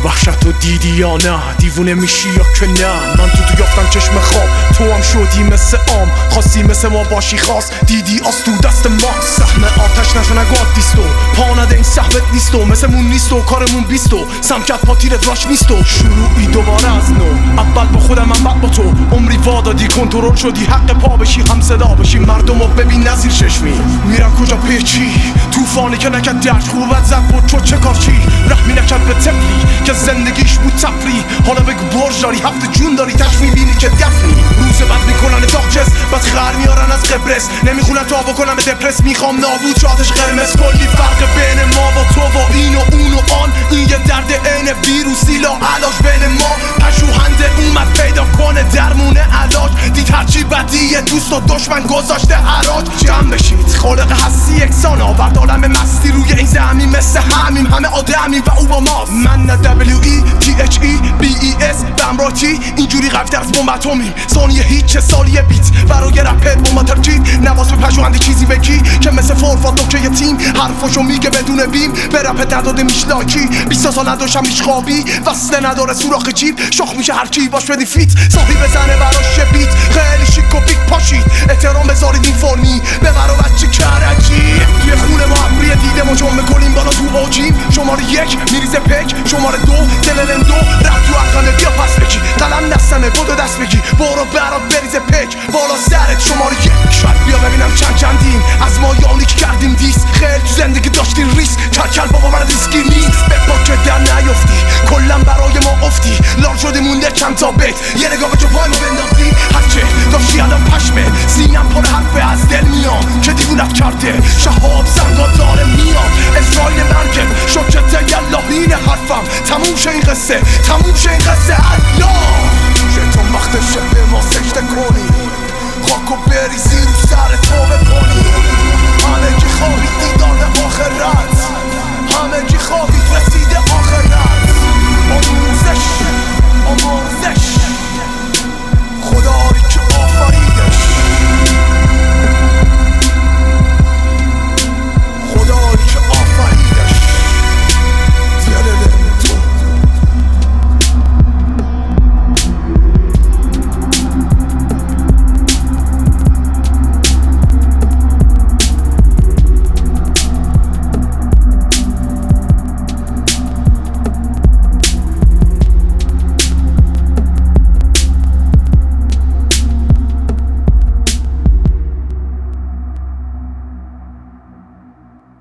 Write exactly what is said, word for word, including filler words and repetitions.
وحشت رو دیدی یا نه؟ دیوونه میشی یا که نه؟ من تو تو یافتم چشم خواب، تو هم شدی مثل عام، خواستی مثل ما باشی خاص، دیدی آس تو دست ما. سهم آتش نشو نگاد دیستو، پا نده این صحبت نیستو، مثل مون نیستو، کارمون بیستو، سمکت پاتیرت راش نیستو. شروعی دوباره از نو، اول با خودم من بعد با تو، عمری وادادی کنترل شدی، حق پا بشی هم صدا بشی، مردمو ببین نزیر چشمی میرن کجا پیچی، طوفانی که نکرد درد خوبت زد بود چو چه کار چی، رحمی نکرد به طفلی که زندگیش بود تفری، حالا بگو برج داری هفت جون داری تش میبینی که دفنی. روز بعد میکنن داغچس، بعد خر میارن از قبرس، نمیخونن تا بکنم به دپرس، میخوام نابود شاتش قرمز. کلی فرق بین ما و تو و این و اون و آن، این یه درد عین ویروسی لا علاج بین ما، پژوهنده اومد پیدا کنه درمونه علاج، دید هرچی بدیه دوست و دشمن گذاشته حراج. جمع بشید خالق هستی یکسان آورد عالم مستی روی این زمین، مثل همیم همه آدمیم و او با ماست. من نه دبلیو ای تی اچ ای بی ای اس بمراتی، اینجوری قوی‌تر از بمب اتمی، ثانیه هیچ چه سالیه بیت برای رپت بمب ترکید، نواز به پژوهنده چیزی بگی که مثل فورفات نکته تیم حرفاشو میگه بدون بیم، به رپت نداده میشلاکی، بیست سال نداشتم میشخوابی، وصله نداره سوراخ جیب، شاخ میشه هر کی باش بدی فیت، صاحب زنه براش بیت، خیلی شیک و بیک پاشید، احترام بذارید این فرمی ببر و بچه کرجی. توی خونه ما ابری دیده ما جمع میکنیم بالا تو اوجیم، شماره یک میریزه پک، شماره دو دللن دو رفت تو ارقمه بیا پس بگی، قلم دستمه بودو دست بگی، برو برات بریزه پک بالا سرت شماره یک. شاید بیا ببینم چند چندین از ما یالی که کردیم دیس، خیلی تو زندگی داشتین ریس، کلکل بابا من ریسکی نیست، به پاکه در نیفتی کلم برای ما افتی، لال شده مونده چند تا بیت، یه نگاه به جوهای ما بنداختی، هرچه داشتی الان پشمه، سینم پر حرفه از دل میام که دیوونت کرده، شهاب زنگا داره میام، اسرائیل مرگم شکت یلا این حرفم، تموم شه این قصه، تموم شه این قصه.